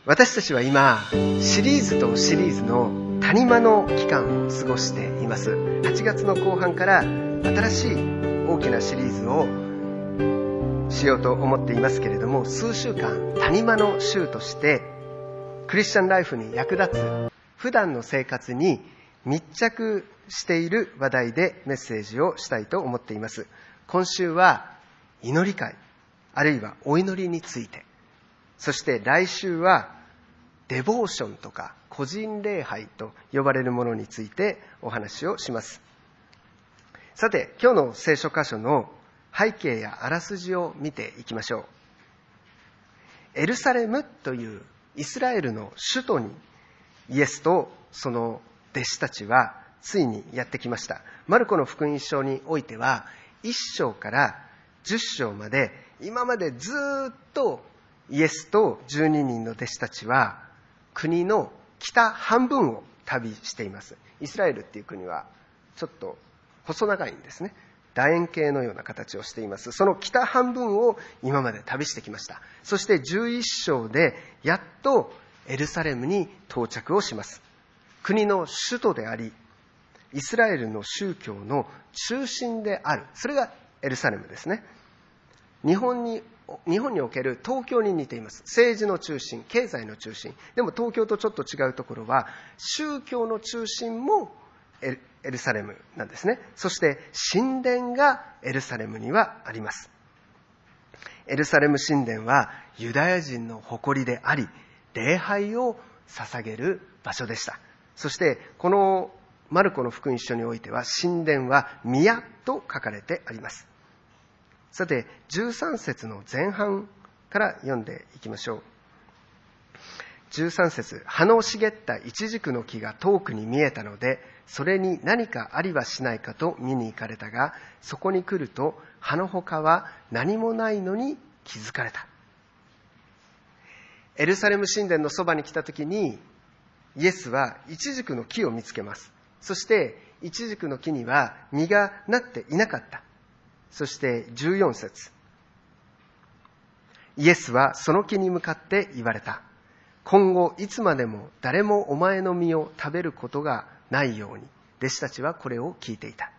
私たちは今、シリーズとシリーズの谷間の期間を過ごしています。8月の後半から新しい大きなシリーズをしようと思っていますけれども、数週間谷間の週としてクリスチャンライフに役立つ普段の生活に密着している話題でメッセージをしたいと思っています。今週は祈り会、あるいはお祈りについて、そして来週はデボーションとか個人礼拝と呼ばれるものについてお話をします。さて、今日の聖書箇所の背景やあらすじを見ていきましょう。エルサレムというイスラエルの首都にイエスとその弟子たちはついにやってきました。マルコの福音書においては1章から10章まで、今までずっとイエスと12人の弟子たちは国の北半分を旅しています。イスラエルっていう国はちょっと細長いんですね。楕円形のような形をしています。その北半分を今まで旅してきました。そして11章でやっとエルサレムに到着をします。国の首都であり、イスラエルの宗教の中心である。それがエルサレムですね。日本における東京に似ています。政治の中心、経済の中心。でも東京とちょっと違うところは、宗教の中心もエルサレムなんですね。そして神殿がエルサレムにはあります。エルサレム神殿はユダヤ人の誇りであり、礼拝を捧げる場所でした。そしてこのマルコの福音書においては、神殿は宮と書かれてあります。さて、13節の前半から読んでいきましょう。13節、葉の茂ったイチジクの木が遠くに見えたので、それに何かありはしないかと見に行かれたが、そこに来ると葉の他は何もないのに気づかれた。エルサレム神殿のそばに来たときに、イエスはイチジクの木を見つけます。そしてイチジクの木には実がなっていなかった。そして14節、イエスはその木に向かって言われた。今後いつまでも誰もお前の実を食べることがないように。弟子たちはこれを聞いていた。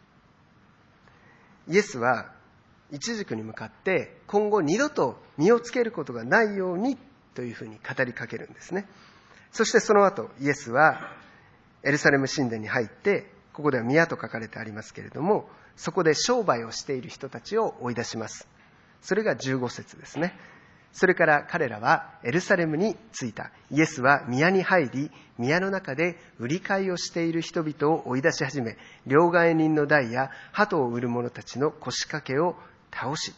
イエスはイチジクに向かって今後二度と実をつけることがないようにというふうに語りかけるんですね。そしてその後イエスはエルサレム神殿に入って、ここでは宮と書かれてありますけれども、そこで商売をしている人たちを追い出します。それが15節ですね。それから彼らはエルサレムに着いた。イエスは宮に入り、宮の中で売り買いをしている人々を追い出し始め、両替人の台や鳩を売る者たちの腰掛けを倒し、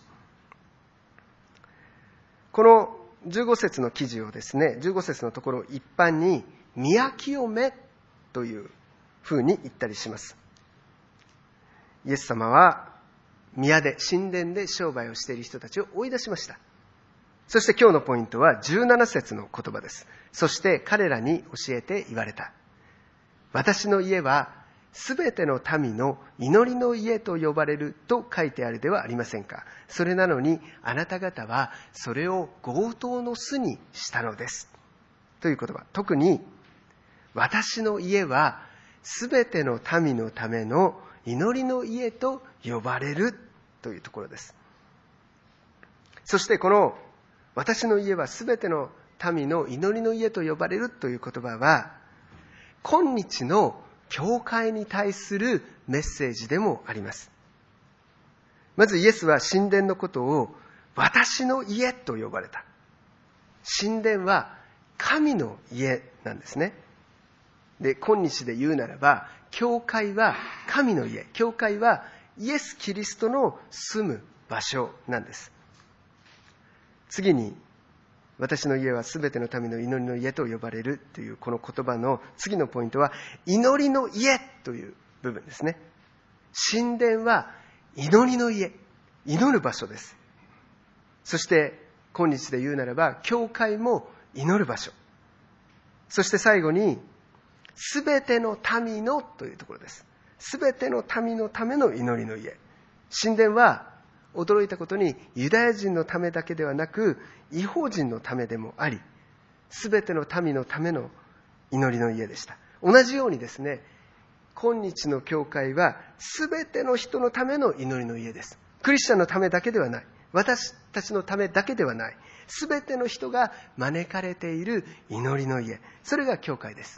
この15節の記事をですね、15節のところを一般に宮清めというふうに言ったりします。イエス様は宮で、神殿で商売をしている人たちを追い出しました。そして今日のポイントは17節の言葉です。そして彼らに教えて言われた。私の家はすべての民の祈りの家と呼ばれると書いてあるではありませんか。それなのにあなた方はそれを強盗の巣にしたのです。という言葉。特に私の家はすべての民のための祈りの家と呼ばれるというところです。そしてこの私の家はすべての民の祈りの家と呼ばれるという言葉は、今日の教会に対するメッセージでもあります。まずイエスは神殿のことを私の家と呼ばれた。神殿は神の家なんですね。で、今日で言うならば、教会は神の家。教会はイエス・キリストの住む場所なんです。次に、私の家はすべての民の祈りの家と呼ばれるというこの言葉の次のポイントは、祈りの家という部分ですね。神殿は祈りの家、祈る場所です。そして今日で言うならば、教会も祈る場所。そして最後に、すべての民のというところです。すべての民のための祈りの家。神殿は驚いたことにユダヤ人のためだけではなく、異邦人のためでもあり、 すべての民のための祈りの家でした。同じようにですね、今日の教会はすべての人のための祈りの家です。クリスチャンのためだけではない。私たちのためだけではない。すべての人が招かれている祈りの家。それが教会です。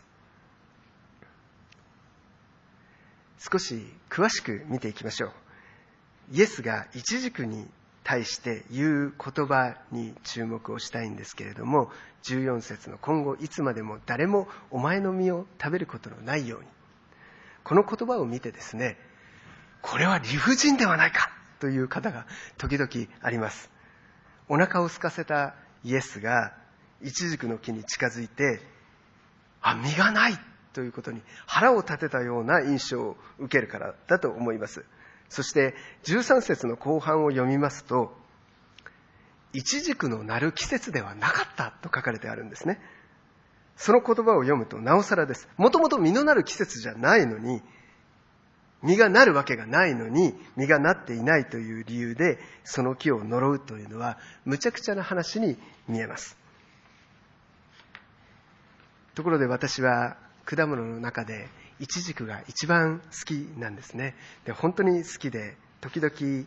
少し詳しく見ていきましょう。イエスがイチジクに対して言う言葉に注目をしたいんですけれども、14節の今後いつまでも誰もお前の実を食べることのないように。この言葉を見てですね、これは理不尽ではないかという方が時々あります。お腹を空かせたイエスがイチジクの木に近づいて、実がないということに腹を立てたような印象を受けるからだと思います。そして13節の後半を読みますと、イチジクのなる季節ではなかったと書かれてあるんですね。その言葉を読むとなおさらです。もともと実のなる季節じゃないのに、実がなるわけがないのに実がなっていないという理由でその木を呪うというのはむちゃくちゃな話に見えます。ところで私は果物の中でイチジクが一番好きなんですね。で、本当に好きで、時々、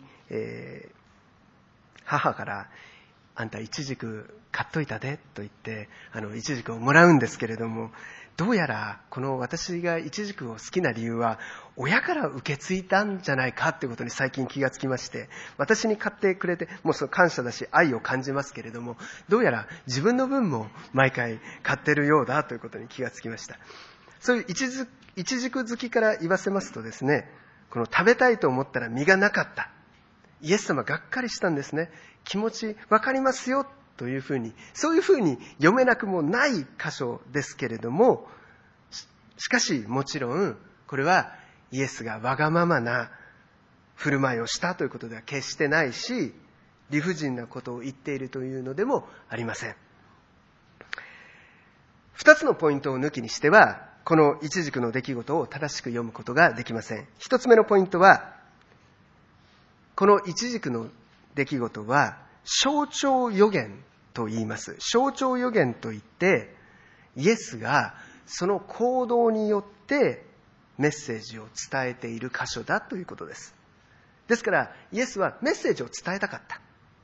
母からあんたイチジク買っといたでと言ってイチジクをもらうんですけれども、どうやらこの私がイチジクを好きな理由は親から受け継いだんじゃないかということに最近気がつきまして、私に買ってくれてもうその感謝だし愛を感じますけれども、どうやら自分の分も毎回買ってるようだということに気がつきました。そういうイチジク好きから言わせますとですね、この食べたいと思ったら実がなかった、イエス様がっかりしたんですね。気持ちわかりますよというふうに、そういうふうに読めなくもない箇所ですけれども、しかしもちろんこれはイエスがわがままな振る舞いをしたということでは決してないし、理不尽なことを言っているというのでもありません。二つのポイントを抜きにしては、このイチジクの出来事を正しく読むことができません。一つ目のポイントは、このイチジクの出来事は象徴予言と言います。象徴予言といって、イエスがその行動によってメッセージを伝えている箇所だということです。ですからイエスはメッセージを伝えたかった。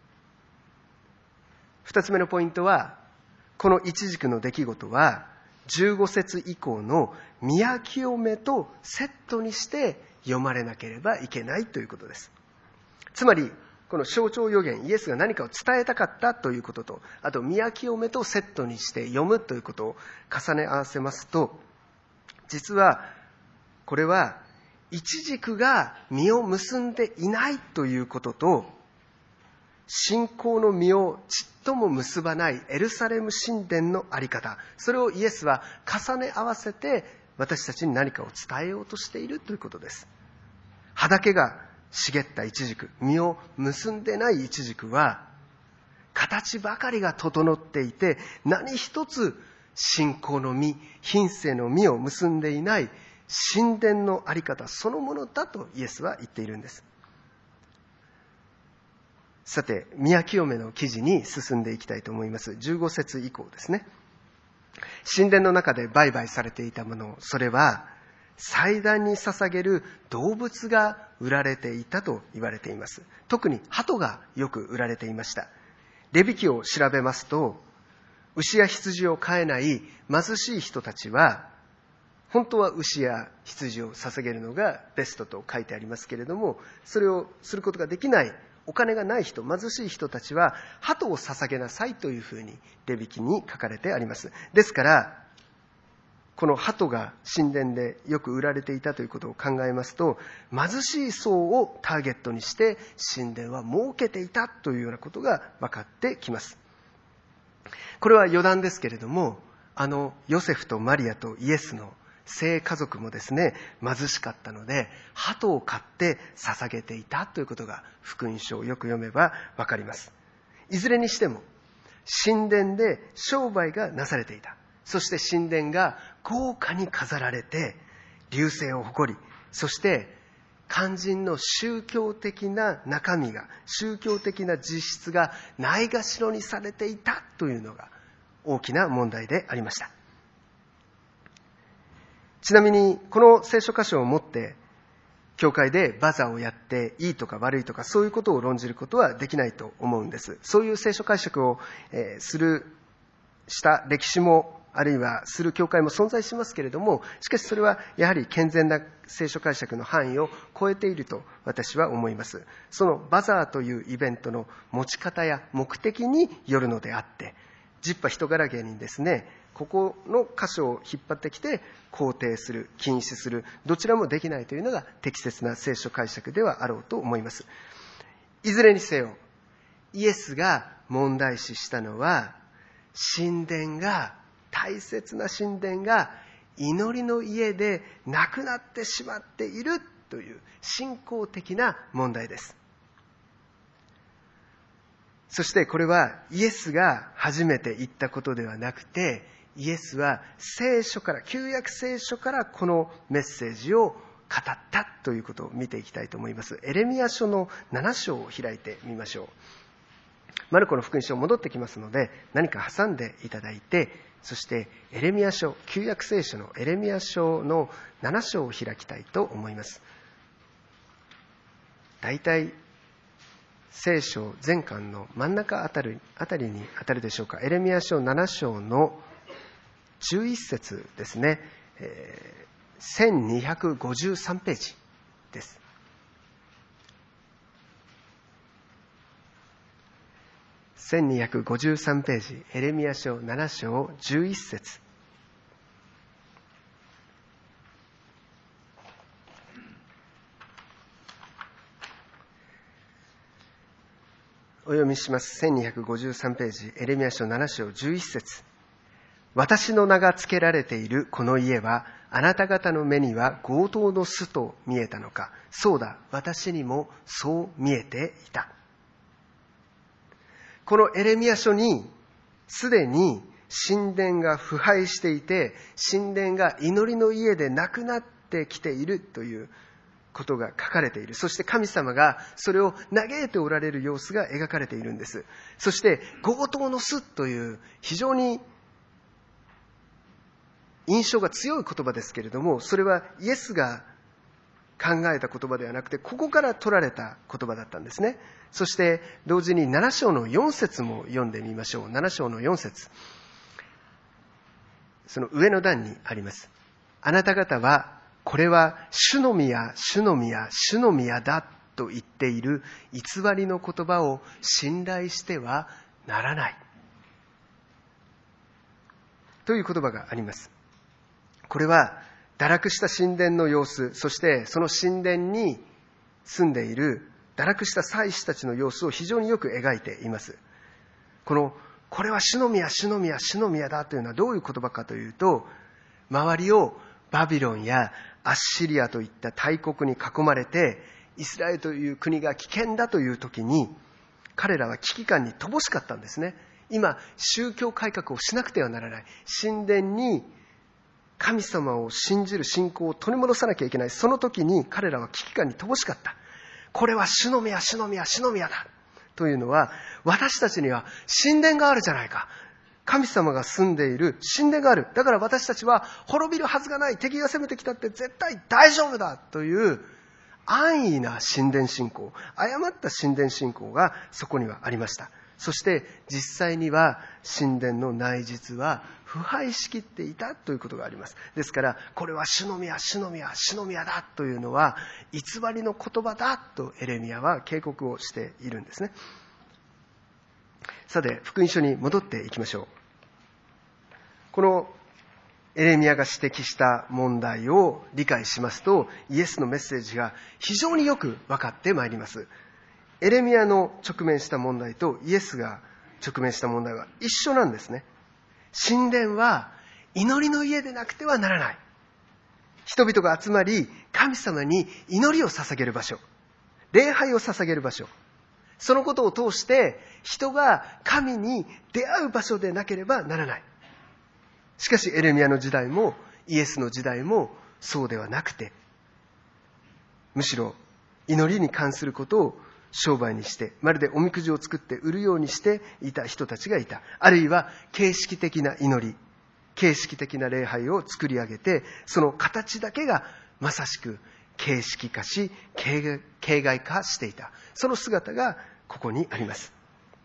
二つ目のポイントは、このイチジクの出来事は15節以降の宮清めとセットにして読まれなければいけないということです。つまりこの象徴予言、イエスが何かを伝えたかったということと、あと宮清めとセットにして読むということを重ね合わせますと、実はこれはイチジクが実を結んでいないということと、信仰の実をちっとも結ばないエルサレム神殿のあり方、それをイエスは重ね合わせて私たちに何かを伝えようとしているということです。葉だけが茂ったイチジク、実を結んでないイチジクは形ばかりが整っていて、何一つ信仰の実、品性の実を結んでいない神殿のあり方そのものだとイエスは言っているんです。さて、宮清めの記事に進んでいきたいと思います。15節以降ですね。神殿の中で売買されていたもの、それは祭壇に捧げる動物が売られていたと言われています。特に鳩がよく売られていました。レビ記を調べますと、牛や羊を飼えない貧しい人たちは、本当は牛や羊を捧げるのがベストと書いてありますけれども、それをすることができないお金がない人、貧しい人たちは鳩を捧げなさいというふうにレビ記に書かれてあります。ですからこの鳩が神殿でよく売られていたということを考えますと、貧しい層をターゲットにして神殿は儲けていたというようなことが分かってきます。これは余談ですけれども、ヨセフとマリアとイエスの聖家族もですね、貧しかったので鳩を飼って捧げていたということが福音書をよく読めばわかります。いずれにしても神殿で商売がなされていた。そして神殿が豪華に飾られて隆盛を誇り、そして肝心の宗教的な中身が、宗教的な実質がないがしろにされていたというのが大きな問題でありました。ちなみに、この聖書箇所を持って、教会でバザーをやっていいとか悪いとかそういうことを論じることはできないと思うんです。そういう聖書解釈をした歴史もあるいはする教会も存在しますけれども、しかしそれはやはり健全な聖書解釈の範囲を超えていると私は思います。そのバザーというイベントの持ち方や目的によるのであって、ジッパ人柄芸にですね、ここの箇所を引っ張ってきて肯定する、禁止する、どちらもできないというのが適切な聖書解釈ではあろうと思います。いずれにせよ、イエスが問題視したのは、神殿が、大切な神殿が祈りの家でなくなってしまっているという信仰的な問題です。そしてこれはイエスが初めて言ったことではなくて、イエスは聖書から、旧約聖書からこのメッセージを語ったということを見ていきたいと思います。エレミヤ書の7章を開いてみましょう。マルコの福音書戻ってきますので、何か挟んでいただいて、そしてエレミヤ書、旧約聖書のエレミヤ書の7章を開きたいと思います。だいたい聖書全巻の真ん中あたりに当たるでしょうか。エレミヤ書7章の11節ですね、1253ページです。1253ページ、エレミヤ書7章11節。お読みします。1253ページ、エレミヤ書7章11節。私の名が付けられているこの家は、あなた方の目には強盗の巣と見えたのか。そうだ、私にもそう見えていた。このエレミヤ書に、すでに神殿が腐敗していて、神殿が祈りの家でなくなってきているということが書かれている。そして神様がそれを嘆いておられる様子が描かれているんです。そして強盗の巣という非常に印象が強い言葉ですけれども、それはイエスが考えた言葉ではなくて、ここから取られた言葉だったんですね。そして同時に7章の4節も読んでみましょう。7章の4節。その上の段にあります。あなた方は、これは主の宮、主の宮、主の宮だと言っている偽りの言葉を信頼してはならない。という言葉があります。これは堕落した神殿の様子、そしてその神殿に住んでいる堕落した祭司たちの様子を非常によく描いています。これは主の宮、主の宮、主の宮だというのはどういう言葉かというと、周りをバビロンやアッシリアといった大国に囲まれて、イスラエルという国が危険だという時に、彼らは危機感に乏しかったんですね。今、宗教改革をしなくてはならない。神殿に神様を信じる信仰を取り戻さなきゃいけない。その時に彼らは危機感に乏しかった。これは主の宮、主の宮、主の宮だ。というのは、私たちには神殿があるじゃないか。神様が住んでいる神殿がある。だから私たちは滅びるはずがない。敵が攻めてきたって絶対大丈夫だ。という安易な神殿信仰、誤った神殿信仰がそこにはありました。そして実際には神殿の内実は腐敗しきっていたということがあります。ですからこれは主の宮、主の宮、主の宮だというのは偽りの言葉だとエレミヤは警告をしているんですね。さて福音書に戻っていきましょう。このエレミヤが指摘した問題を理解しますと、イエスのメッセージが非常によく分かってまいります。エレミヤの直面した問題とイエスが直面した問題は一緒なんですね。神殿は祈りの家でなくてはならない。人々が集まり、神様に祈りを捧げる場所、礼拝を捧げる場所、そのことを通して人が神に出会う場所でなければならない。しかしエレミヤの時代もイエスの時代もそうではなくて、むしろ祈りに関することを商売にして、まるでおみくじを作って売るようにしていた人たちがいた。あるいは形式的な祈り、形式的な礼拝を作り上げて、その形だけがまさしく形式化し、形骸化していた。その姿がここにあります。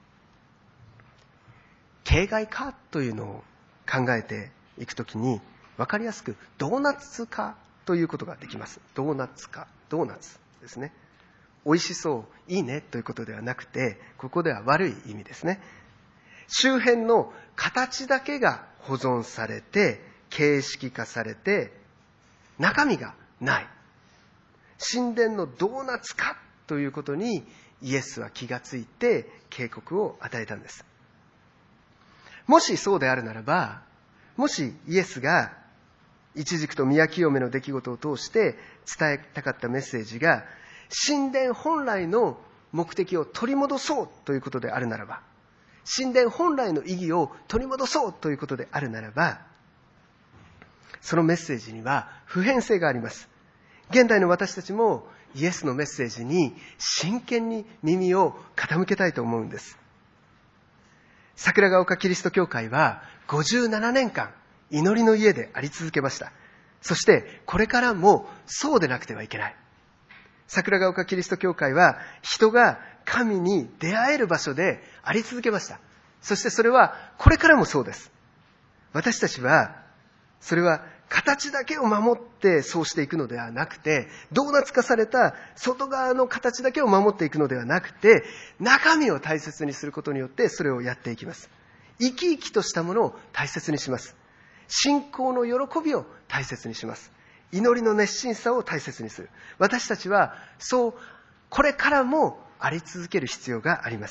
形骸化というのを考えていくときに、わかりやすくドーナツ化ということができます。ドーナツ化、ドーナツですね。美味しそう、いいねということではなくて、ここでは悪い意味ですね。周辺の形だけが保存されて、形式化されて、中身がない。神殿のドーナツ化ということにイエスは気がついて警告を与えたんです。もしそうであるならば、もしイエスがイチジクと宮清めの出来事を通して伝えたかったメッセージが、神殿本来の目的を取り戻そうということであるならば、神殿本来の意義を取り戻そうということであるならば、そのメッセージには普遍性があります。現代の私たちもイエスのメッセージに真剣に耳を傾けたいと思うんです。桜ヶ丘キリスト教会は57年間祈りの家であり続けました。そしてこれからもそうでなくてはいけない。桜ヶ丘キリスト教会は人が神に出会える場所であり続けました。そしてそれはこれからもそうです。私たちはそれは形だけを守ってそうしていくのではなくて、ドーナツ化された外側の形だけを守っていくのではなくて、中身を大切にすることによってそれをやっていきます。生き生きとしたものを大切にします。信仰の喜びを大切にします。祈りの熱心さを大切にする。私たちはそうこれからもあり続ける必要があります。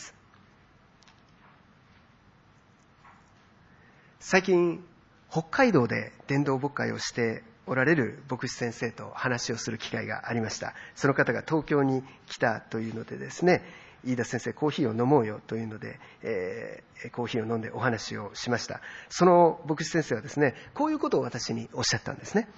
最近北海道で伝道牧会をしておられる牧師先生と話をする機会がありました。その方が東京に来たというのでですね、飯田先生コーヒーを飲もうよというので、コーヒーを飲んでお話をしました。その牧師先生はですね、こういうことを私におっしゃったんですね。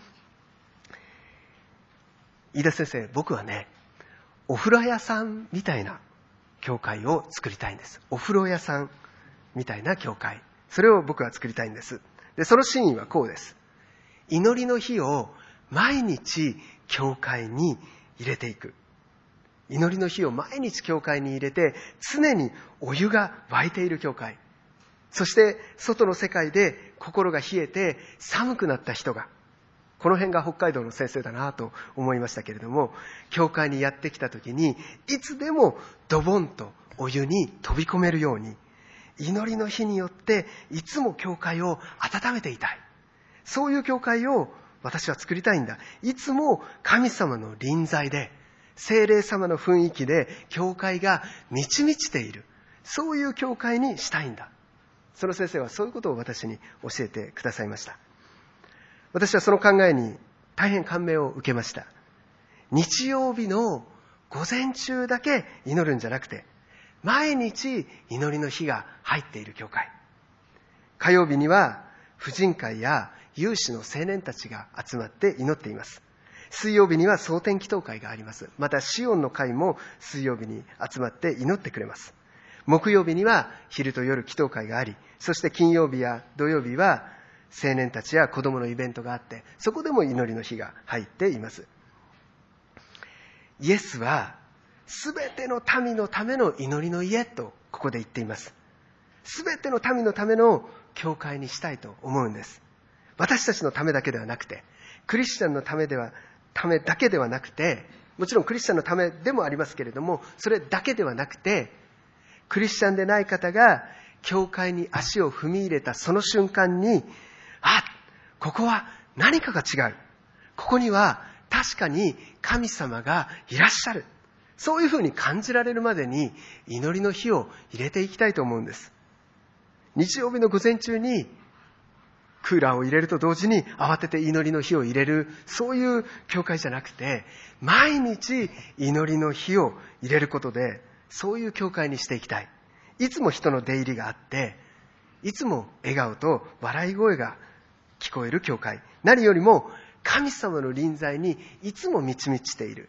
飯田先生、僕はね、お風呂屋さんみたいな教会を作りたいんです。お風呂屋さんみたいな教会。それを僕は作りたいんです。で、その真意はこうです。祈りの日を毎日教会に入れていく。祈りの日を毎日教会に入れて、常にお湯が沸いている教会。そして外の世界で心が冷えて寒くなった人が、この辺が北海道の先生だなと思いましたけれども、教会にやってきた時にいつでもドボンとお湯に飛び込めるように、祈りの日によっていつも教会を温めていたい。そういう教会を私は作りたいんだ。いつも神様の臨在で、聖霊様の雰囲気で教会が満ち満ちている。そういう教会にしたいんだ。その先生はそういうことを私に教えてくださいました。私はその考えに大変感銘を受けました。日曜日の午前中だけ祈るんじゃなくて、毎日祈りの日が入っている教会。火曜日には婦人会や有志の青年たちが集まって祈っています。水曜日には蒼天祈祷会があります。またシオンの会も水曜日に集まって祈ってくれます。木曜日には昼と夜祈祷会があり、そして金曜日や土曜日は青年たちや子供のイベントがあって、そこでも祈りの日が入っています。イエスはすべての民のための祈りの家とここで言っています。すべての民のための教会にしたいと思うんです。私たちのためだけではなくて、クリスチャンのためだけではなくて、もちろんクリスチャンのためでもありますけれども、それだけではなくて、クリスチャンでない方が教会に足を踏み入れたその瞬間に、ここは何かが違う。ここには確かに神様がいらっしゃる。そういうふうに感じられるまでに祈りの日を入れていきたいと思うんです。日曜日の午前中にクーラーを入れると同時に慌てて祈りの日を入れる、そういう教会じゃなくて、毎日祈りの日を入れることで、そういう教会にしていきたい。いつも人の出入りがあって、いつも笑顔と笑い声が聞こえる教会。何よりも神様の臨在にいつも満ち満ちている。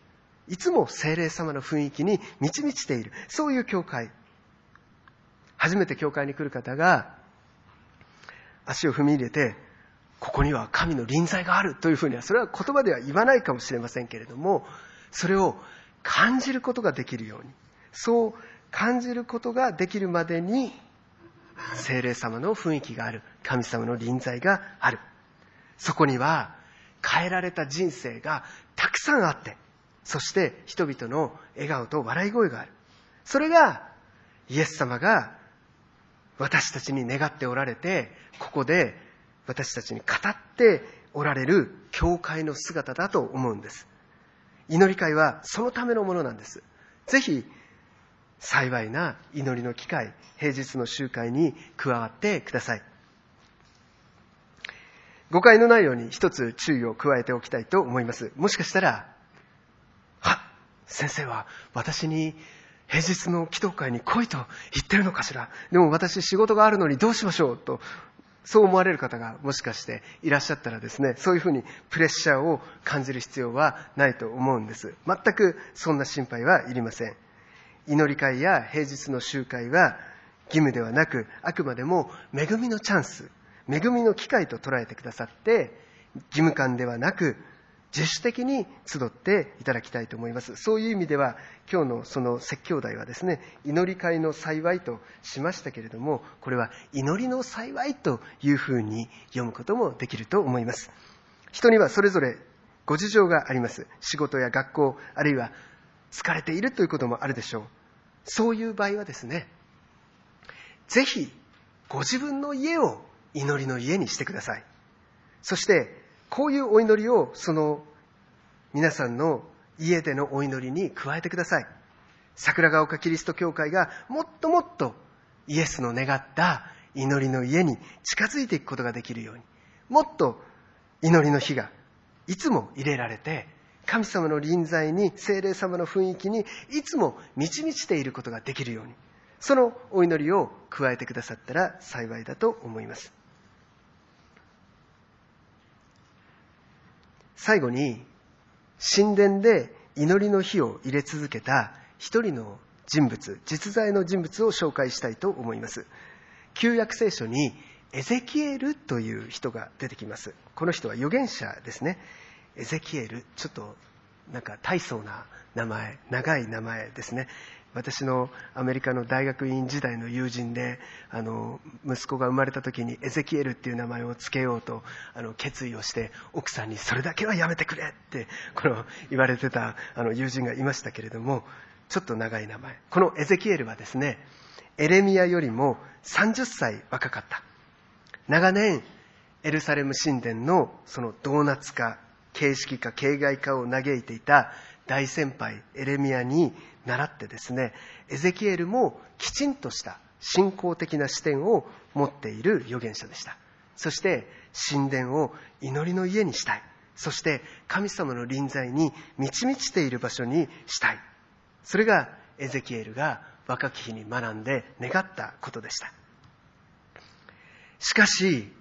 いつも聖霊様の雰囲気に満ち満ちている、そういう教会。初めて教会に来る方が足を踏み入れて、ここには神の臨在があるというふうには、それは言葉では言わないかもしれませんけれども、それを感じることができるように、そう感じることができるまでに、聖霊様の雰囲気がある、神様の臨在がある。そこには変えられた人生がたくさんあって、そして人々の笑顔と笑い声がある。それがイエス様が私たちに願っておられて、ここで私たちに語っておられる教会の姿だと思うんです。祈り会はそのためのものなんです。ぜひ幸いな祈りの機会、平日の集会に加わってください。誤解のないように一つ注意を加えておきたいと思います。もしかしたら、先生は私に平日の祈祷会に来いと言ってるのかしら。でも私仕事があるのにどうしましょうと、そう思われる方がもしかしていらっしゃったらですね、そういうふうにプレッシャーを感じる必要はないと思うんです。全くそんな心配はいりません。祈り会や平日の集会は義務ではなく、あくまでも恵みのチャンス、恵みの機会と捉えてくださって、義務感ではなく自主的に集っていただきたいと思います。そういう意味では今日のその説教題はですね、祈り会の幸いとしましたけれども、これは祈りの幸いというふうに読むこともできると思います。人にはそれぞれご事情があります。仕事や学校、あるいは疲れているということもあるでしょう。そういう場合はですね、ぜひご自分の家を祈りの家にしてください。そしてこういうお祈りをその皆さんの家でのお祈りに加えてください。桜ヶ丘キリスト教会がもっともっとイエスの願った祈りの家に近づいていくことができるように、もっと祈りの火がいつも入れられて、神様の臨在に、聖霊様の雰囲気にいつも満ち満ちていることができるように、そのお祈りを加えてくださったら幸いだと思います。最後に、神殿で祈りの火を入れ続けた一人の人物、実在の人物を紹介したいと思います。旧約聖書にエゼキエルという人が出てきます。この人は預言者ですね。エゼキエル、ちょっとなんか大層な名前、長い名前ですね。私のアメリカの大学院時代の友人で、息子が生まれた時にエゼキエルっていう名前を付けようと決意をして、奥さんにそれだけはやめてくれって言われてた友人がいましたけれども、ちょっと長い名前。このエゼキエルはですね、エレミヤよりも30歳若かった。長年エルサレム神殿のそのドーナツ化、形式化、形骸化を嘆いていた大先輩エレミヤに習ってですね、エゼキエルもきちんとした信仰的な視点を持っている預言者でした。そして神殿を祈りの家にしたい。そして神様の臨在に満ち満ちている場所にしたい。それがエゼキエルが若き日に学んで願ったことでした。しかし、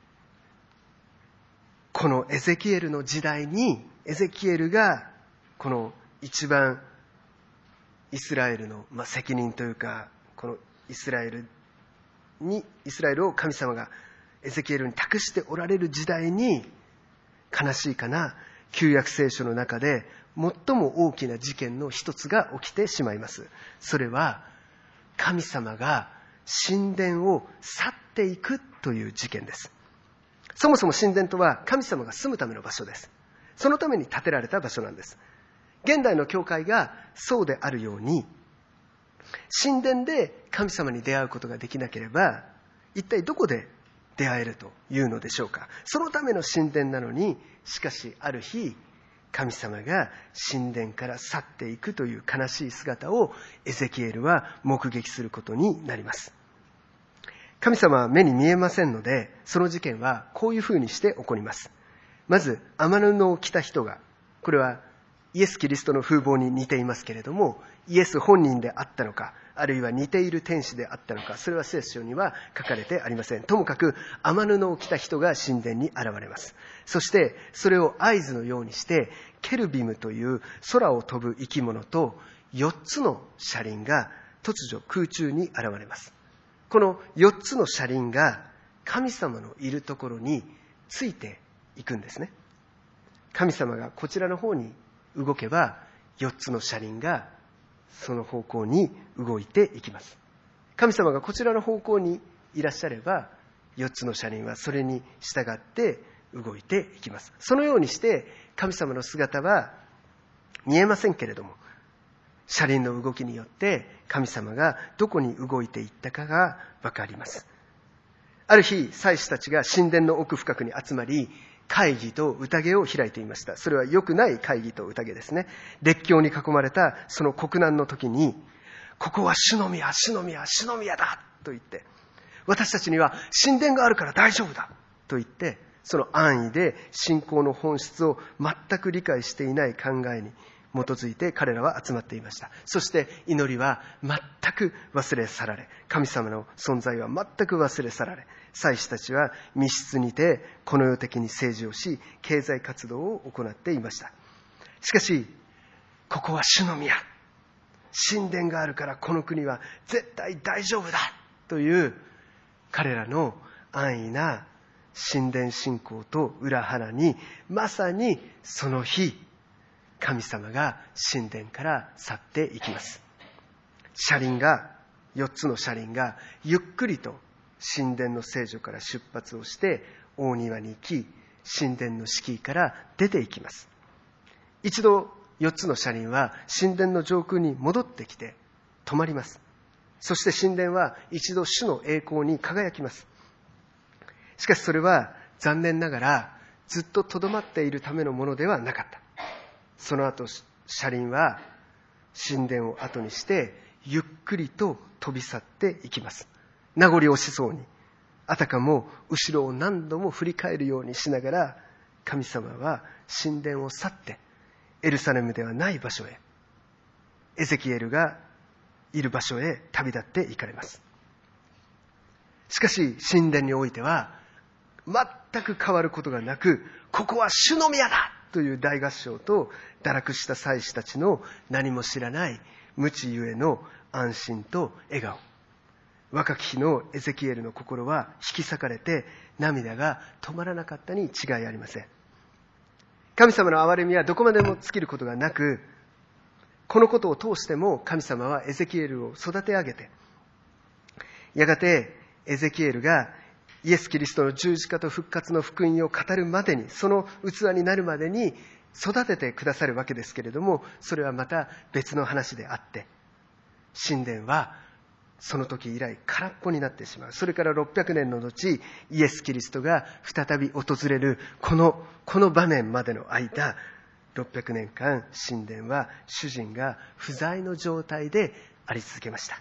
このエゼキエルの時代に、エゼキエルがこの一番イスラエルの責任というか、このイスラエルを神様がエゼキエルに託しておられる時代に、悲しいかな、旧約聖書の中で最も大きな事件の一つが起きてしまいます。それは神様が神殿を去っていくという事件です。そもそも神殿とは神様が住むための場所です。そのために建てられた場所なんです。現代の教会がそうであるように、神殿で神様に出会うことができなければ、一体どこで出会えるというのでしょうか。そのための神殿なのに、しかしある日、神様が神殿から去っていくという悲しい姿をエゼキエルは目撃することになります。神様は目に見えませんので、その事件はこういうふうにして起こります。まず、雨布を着た人が、これはイエス・キリストの風貌に似ていますけれども、イエス本人であったのか、あるいは似ている天使であったのか、それは聖書には書かれてありません。ともかく雨布を着た人が神殿に現れます。そしてそれを合図のようにして、 ケルビムという空を飛ぶ生き物と4つの車輪が突如空中に現れます。この4つの車輪が神様のいるところについていくんですね。神様がこちらの方に動けば4つの車輪がその方向に動いていきます。神様がこちらの方向にいらっしゃれば4つの車輪はそれに従って動いていきます。そのようにして神様の姿は見えませんけれども、車輪の動きによって神様がどこに動いていったかがわかります。ある日、祭司たちが神殿の奥深くに集まり、会議と宴を開いていました。それは良くない会議と宴ですね。列強に囲まれたその国難の時に、ここは主の宮、主の宮、主の宮だと言って、私たちには神殿があるから大丈夫だと言って、その安易で信仰の本質を全く理解していない考えに基づいて彼らは集まっていました。そして祈りは全く忘れ去られ、神様の存在は全く忘れ去られ、祭司たちは密室にてこの世的に政治をし、経済活動を行っていました。しかし、ここは主の宮、神殿があるからこの国は絶対大丈夫だという彼らの安易な神殿信仰と裏腹に、まさにその日、神様が神殿から去っていきます。4つの車輪がゆっくりと神殿の聖所から出発をして大庭に行き、神殿の敷居から出ていきます。一度4つの車輪は神殿の上空に戻ってきて止まります。そして神殿は一度主の栄光に輝きます。しかしそれは残念ながらずっと留まっているためのものではなかった。その後、車輪は神殿を後にしてゆっくりと飛び去っていきます。名残惜しそうに、あたかも後ろを何度も振り返るようにしながら、神様は神殿を去ってエルサレムではない場所へ、エゼキエルがいる場所へ旅立って行かれます。しかし神殿においては全く変わることがなく、ここは主の宮だという大合唱と、堕落した祭司たちの何も知らない無知ゆえの安心と笑顔。若き日のエゼキエルの心は引き裂かれて涙が止まらなかったに違いありません。神様の憐れみはどこまでも尽きることがなく、このことを通しても神様はエゼキエルを育て上げて、やがてエゼキエルがイエス・キリストの十字架と復活の福音を語るまでに、その器になるまでに育ててくださるわけですけれども、それはまた別の話であって、神殿はその時以来空っぽになってしまう。それから600年の後、イエス・キリストが再び訪れるこの場面までの間、600年間神殿は主人が不在の状態であり続けました。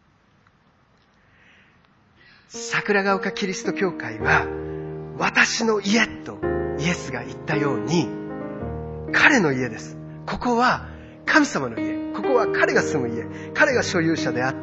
桜ヶ丘キリスト教会は私の家とイエスが言ったように、彼の家です。ここは神様の家。ここは彼が住む家。彼が所有者であって、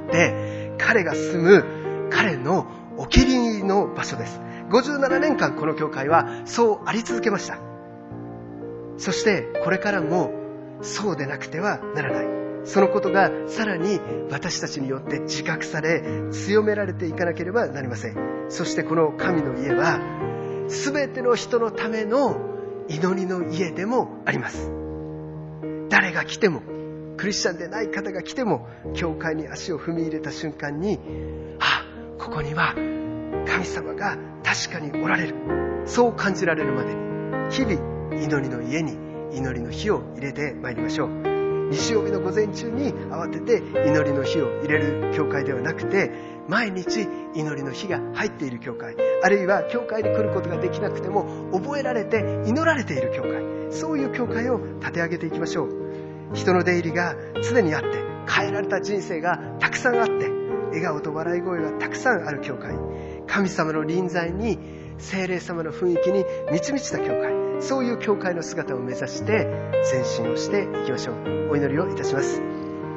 彼が住む彼のお気に入りの場所です。57年間この教会はそうあり続けました。そしてこれからもそうでなくてはならない。そのことがさらに私たちによって自覚され、強められていかなければなりません。そしてこの神の家は全ての人のための祈りの家でもあります。誰が来ても、クリスチャンでない方が来ても、教会に足を踏み入れた瞬間に、ここには神様が確かにおられる、そう感じられるまでに、日々祈りの家に祈りの火を入れてまいりましょう。日曜日の午前中に慌てて祈りの火を入れる教会ではなくて、毎日祈りの火が入っている教会、あるいは教会に来ることができなくても覚えられて祈られている教会、そういう教会を立て上げていきましょう。人の出入りが常にあって、変えられた人生がたくさんあって、笑顔と笑い声がたくさんある教会、神様の臨在に聖霊様の雰囲気に満ち満ちた教会、そういう教会の姿を目指して前進をしていきましょう。お祈りをいたします。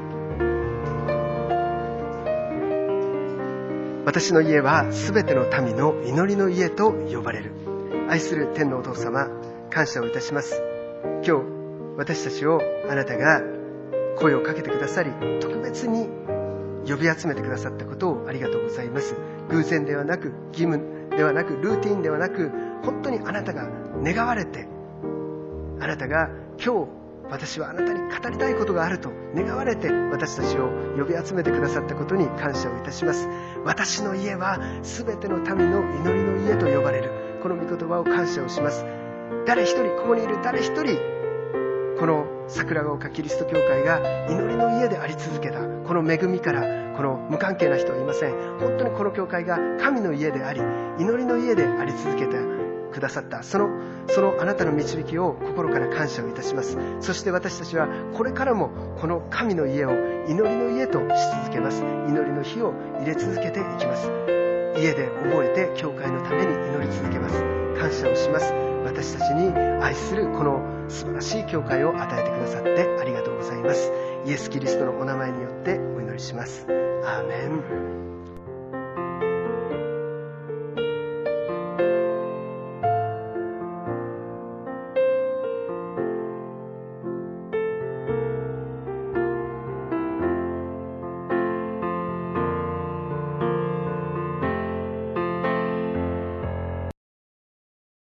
私の家はすべての民の祈りの家と呼ばれる。愛する天のお父様、感謝をいたします。今日私たちをあなたが声をかけてくださり、特別に呼び集めてくださったことをありがとうございます。偶然ではなく、義務ではなく、ルーティンではなく、本当にあなたが願われて、あなたが今日私はあなたに語りたいことがあると願われて、私たちを呼び集めてくださったことに感謝をいたします。私の家はすべての民の祈りの家と呼ばれる、この御言葉を感謝をします。誰一人、ここにいる誰一人、この桜ヶ丘キリスト教会が祈りの家であり続けた、この恵みからこの無関係な人はいません。本当にこの教会が神の家であり、祈りの家であり続けてくださった、そのあなたの導きを心から感謝をいたします。そして私たちはこれからもこの神の家を祈りの家とし続けます。祈りの火を入れ続けていきます。家で覚えて教会のために祈り続けます。感謝をします。私たちに愛するこの素晴らしい教会を与えてくださってありがとうございます。イエス・キリストのお名前によってお祈りします。アーメン。